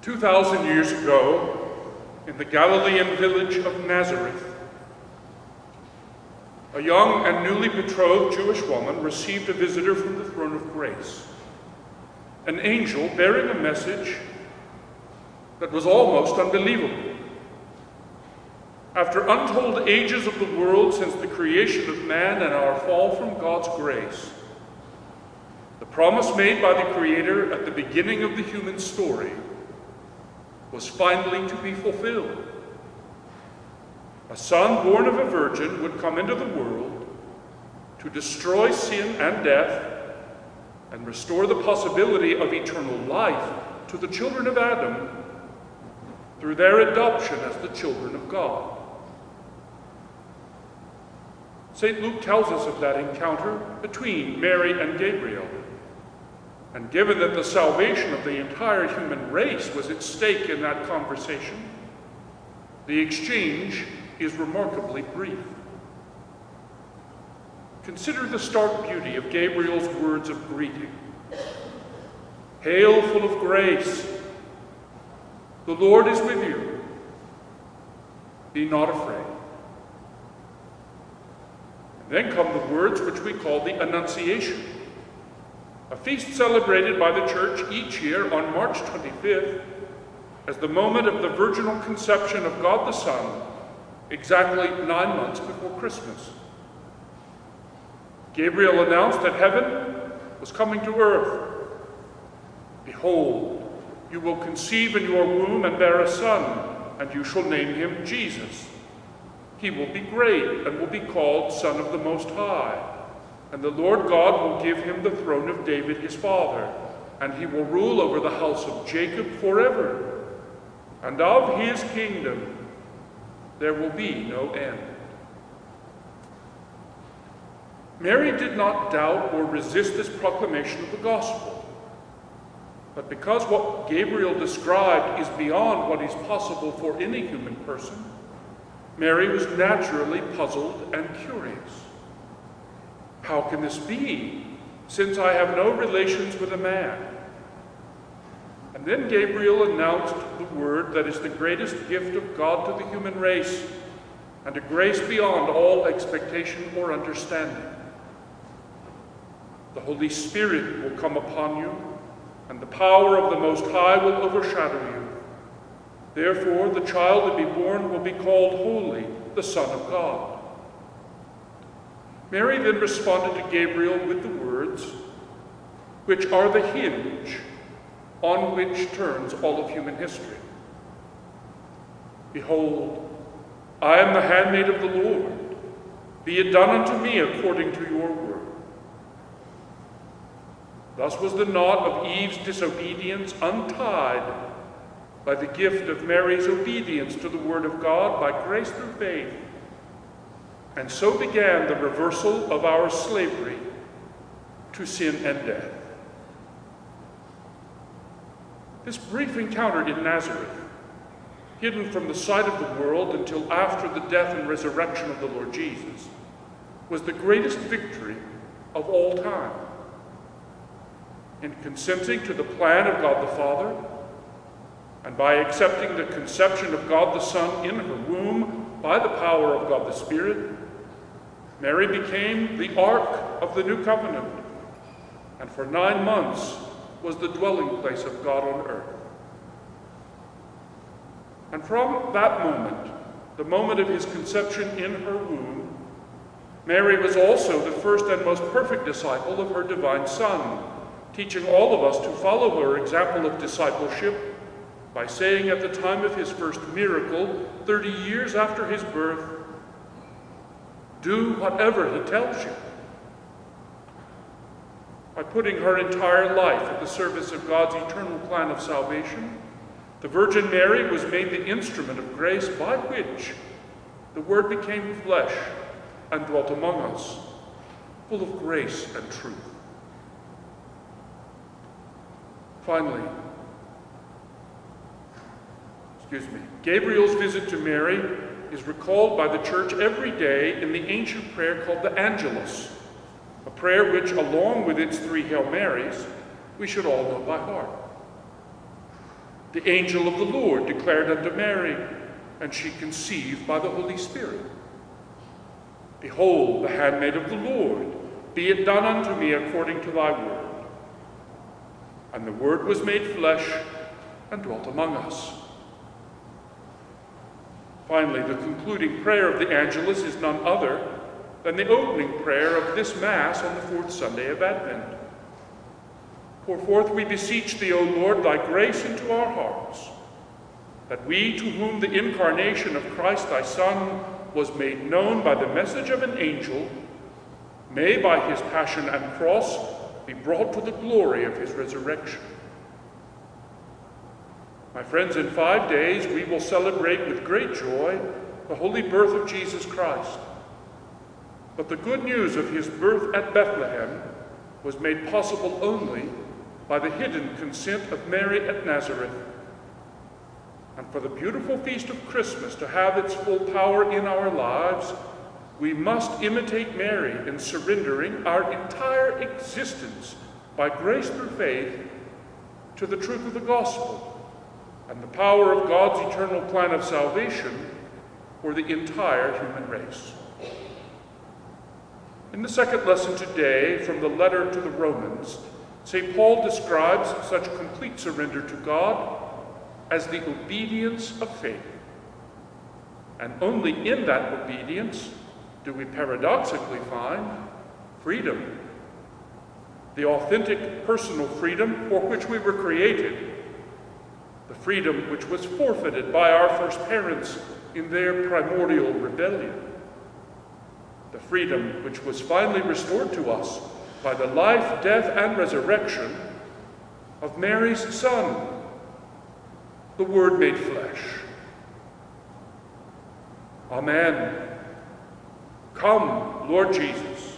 2,000 years ago, in the Galilean village of Nazareth, a young and newly betrothed Jewish woman received a visitor from the throne of grace, an angel bearing a message that was almost unbelievable. After untold ages of the world since the creation of man and our fall from God's grace, the promise made by the Creator at the beginning of the human story was finally to be fulfilled. A son born of a virgin would come into the world to destroy sin and death and restore the possibility of eternal life to the children of Adam through their adoption as the children of God. St. Luke tells us of that encounter between Mary and Gabriel. And given that the salvation of the entire human race was at stake in that conversation, the exchange is remarkably brief. Consider the stark beauty of Gabriel's words of greeting. "Hail, full of grace, the Lord is with you. Be not afraid." And then come the words which we call the Annunciation, a feast celebrated by the Church each year on March 25th as the moment of the virginal conception of God the Son, exactly 9 months before Christmas. Gabriel announced that heaven was coming to earth. "Behold, you will conceive in your womb and bear a son, and you shall name him Jesus. He will be great and will be called Son of the Most High. And the Lord God will give him the throne of David his father, and he will rule over the house of Jacob forever. And of his kingdom there will be no end." Mary did not doubt or resist this proclamation of the gospel. But because what Gabriel described is beyond what is possible for any human person, Mary was naturally puzzled and curious. "How can this be, since I have no relations with a man?" And then Gabriel announced the word that is the greatest gift of God to the human race, and a grace beyond all expectation or understanding. "The Holy Spirit will come upon you, and the power of the Most High will overshadow you. Therefore, the child to be born will be called Holy, the Son of God." Mary then responded to Gabriel with the words, which are the hinge on which turns all of human history. "Behold, I am the handmaid of the Lord. Be it done unto me according to your word." Thus was the knot of Eve's disobedience untied by the gift of Mary's obedience to the word of God by grace through faith. And so began the reversal of our slavery to sin and death. This brief encounter in Nazareth, hidden from the sight of the world until after the death and resurrection of the Lord Jesus, was the greatest victory of all time. In consenting to the plan of God the Father, and by accepting the conception of God the Son in her womb by the power of God the Spirit, Mary became the Ark of the New Covenant, and for 9 months was the dwelling place of God on earth. And from that moment, the moment of his conception in her womb, Mary was also the first and most perfect disciple of her divine Son, teaching all of us to follow her example of discipleship by saying at the time of his first miracle, 30 years after his birth, "Do whatever he tells you." By putting her entire life at the service of God's eternal plan of salvation, the Virgin Mary was made the instrument of grace by which the Word became flesh and dwelt among us, full of grace and truth. Finally, Gabriel's visit to Mary is recalled by the Church every day in the ancient prayer called the Angelus, a prayer which, along with its 3 Hail Marys, we should all know by heart. The angel of the Lord declared unto Mary, and she conceived by the Holy Spirit. Behold, the handmaid of the Lord, be it done unto me according to thy word. And the Word was made flesh and dwelt among us. Finally, the concluding prayer of the Angelus is none other than the opening prayer of this Mass on the fourth Sunday of Advent. Pour forth, we beseech thee, O Lord, thy grace into our hearts, that we, to whom the incarnation of Christ thy Son was made known by the message of an angel, may by his passion and cross be brought to the glory of his resurrection. My friends, in 5 days we will celebrate with great joy the holy birth of Jesus Christ. But the good news of his birth at Bethlehem was made possible only by the hidden consent of Mary at Nazareth. And for the beautiful feast of Christmas to have its full power in our lives, we must imitate Mary in surrendering our entire existence by grace through faith to the truth of the gospel and the power of God's eternal plan of salvation for the entire human race. In the second lesson today, from the letter to the Romans, St. Paul describes such complete surrender to God as the obedience of faith. And only in that obedience do we paradoxically find freedom, the authentic personal freedom for which we were created, the freedom which was forfeited by our first parents in their primordial rebellion, the freedom which was finally restored to us by the life, death, and resurrection of Mary's Son, the Word made flesh. Amen. Come, Lord Jesus.